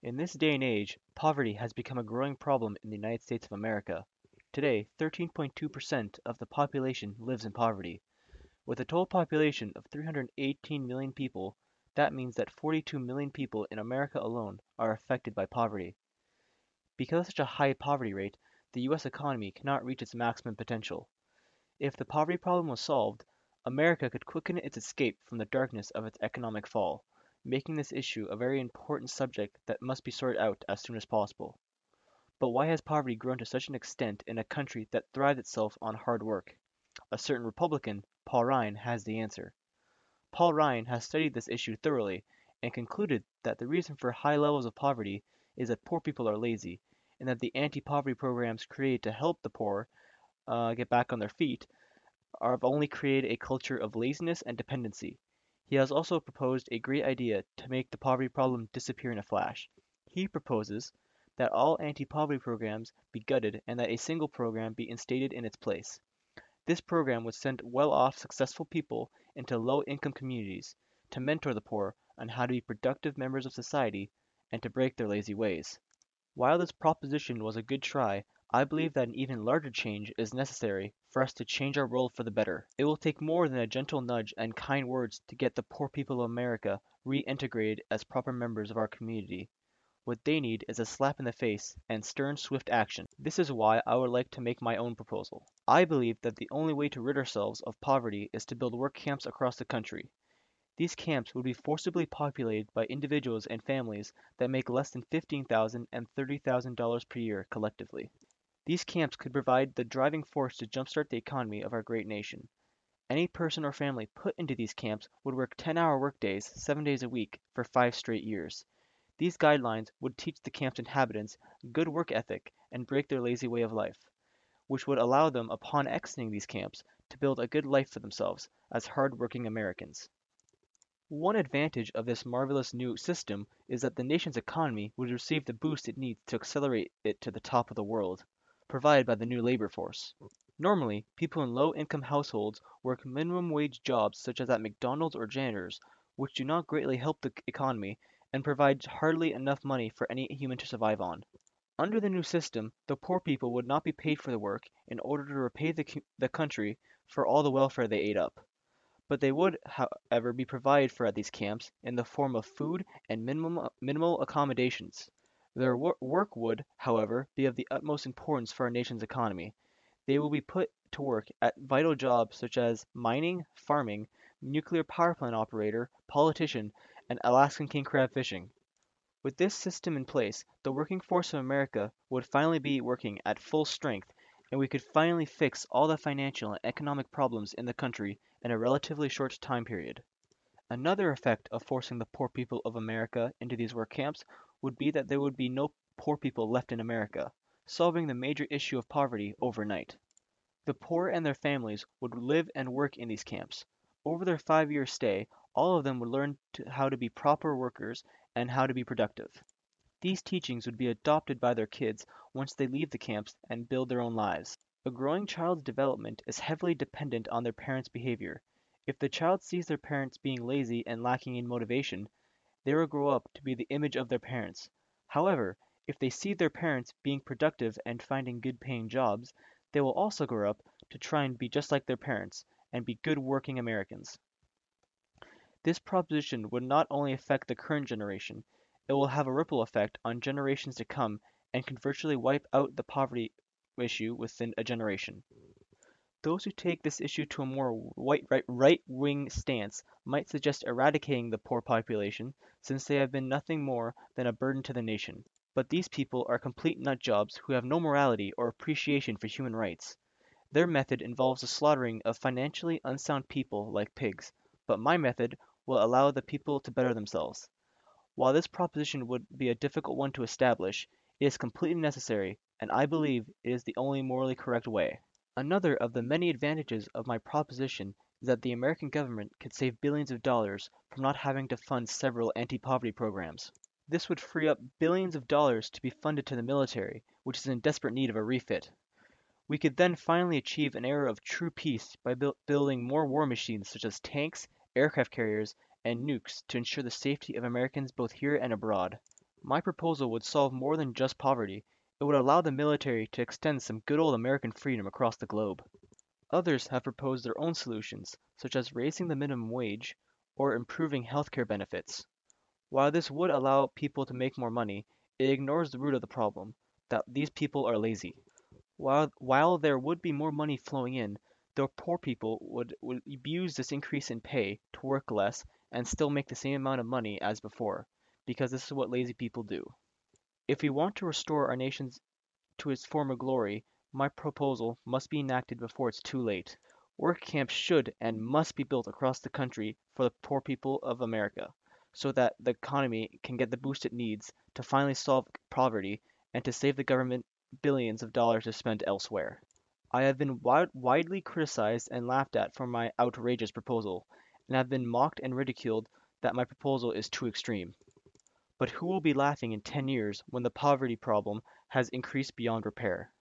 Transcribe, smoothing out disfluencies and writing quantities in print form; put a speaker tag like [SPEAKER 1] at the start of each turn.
[SPEAKER 1] In this day and age, poverty has become a growing problem in the United States of America. Today, 13.2% of the population lives in poverty. With a total population of 318 million people, that means that 42 million people in America alone are affected by poverty. Because of such a high poverty rate, the US economy cannot reach its maximum potential. If the poverty problem was solved, America could quicken its escape from the darkness of its economic fall, making this issue a very important subject that must be sorted out as soon as possible. But why has poverty grown to such an extent in a country that thrives itself on hard work? A certain Republican, Paul Ryan, has the answer. Paul Ryan has studied this issue thoroughly and concluded that the reason for high levels of poverty is that poor people are lazy, and that the anti-poverty programs created to help the poor get back on their feet have only created a culture of laziness and dependency. He has also proposed a great idea to make the poverty problem disappear in a flash. He proposes that all anti-poverty programs be gutted and that a single program be instated in its place. This program would send well-off, successful people into low-income communities to mentor the poor on how to be productive members of society and to break their lazy ways. While this proposition was a good try, I believe that an even larger change is necessary for us to change our world for the better. It will take more than a gentle nudge and kind words to get the poor people of America reintegrated as proper members of our community. What they need is a slap in the face and stern, swift action. This is why I would like to make my own proposal. I believe that the only way to rid ourselves of poverty is to build work camps across the country. These camps would be forcibly populated by individuals and families that make less than $15,000 and $30,000 per year collectively. These camps could provide the driving force to jumpstart the economy of our great nation. Any person or family put into these camps would work 10-hour workdays 7 days a week for 5 straight years. These guidelines would teach the camp's inhabitants good work ethic and break their lazy way of life, which would allow them upon exiting these camps to build a good life for themselves as hard-working Americans. One advantage of this marvelous new system is that the nation's economy would receive the boost it needs to accelerate it to the top of the world, provided by the new labor force. Normally, people in low-income households work minimum-wage jobs such as at McDonald's or janitors, which do not greatly help the economy and provide hardly enough money for any human to survive on. Under the new system, the poor people would not be paid for the work in order to repay the country for all the welfare they ate up. But they would, however, be provided for at these camps in the form of food and minimal accommodations. Their work would, however, be of the utmost importance for our nation's economy. They will be put to work at vital jobs such as mining, farming, nuclear power plant operator, politician, and Alaskan king crab fishing. With this system in place, the working force of America would finally be working at full strength, and we could finally fix all the financial and economic problems in the country in a relatively short time period. Another effect of forcing the poor people of America into these work camps would be that there would be no poor people left in America, solving the major issue of poverty overnight. The poor and their families would live and work in these camps. Over their 5-year stay, all of them would learn how to be proper workers and how to be productive. These teachings would be adopted by their kids once they leave the camps and build their own lives. A growing child's development is heavily dependent on their parents' behavior. If the child sees their parents being lazy and lacking in motivation, they will grow up to be the image of their parents. However, if they see their parents being productive and finding good paying jobs, they will also grow up to try and be just like their parents and be good working Americans. This proposition would not only affect the current generation, it will have a ripple effect on generations to come and can virtually wipe out the poverty issue within a generation. Those who take this issue to a more right-wing stance might suggest eradicating the poor population, since they have been nothing more than a burden to the nation. But these people are complete nutjobs who have no morality or appreciation for human rights. Their method involves the slaughtering of financially unsound people like pigs, but my method will allow the people to better themselves. While this proposition would be a difficult one to establish, it is completely necessary, and I believe it is the only morally correct way. Another of the many advantages of my proposition is that the American government could save billions of dollars from not having to fund several anti-poverty programs. This would free up billions of dollars to be funded to the military, which is in desperate need of a refit. We could then finally achieve an era of true peace by building more war machines such as tanks, aircraft carriers, and nukes to ensure the safety of Americans both here and abroad. My proposal would solve more than just poverty, it would allow the military to extend some good old American freedom across the globe. Others have proposed their own solutions, such as raising the minimum wage or improving healthcare benefits. While this would allow people to make more money, it ignores the root of the problem, that these people are lazy. While there would be more money flowing in, the poor people would use this increase in pay to work less and still make the same amount of money as before, because this is what lazy people do. If we want to restore our nation to its former glory, my proposal must be enacted before it's too late. Work camps should and must be built across the country for the poor people of America, so that the economy can get the boost it needs to finally solve poverty and to save the government billions of dollars to spend elsewhere. I have been widely criticized and laughed at for my outrageous proposal, and have been mocked and ridiculed that my proposal is too extreme. But who will be laughing in 10 years when the poverty problem has increased beyond repair?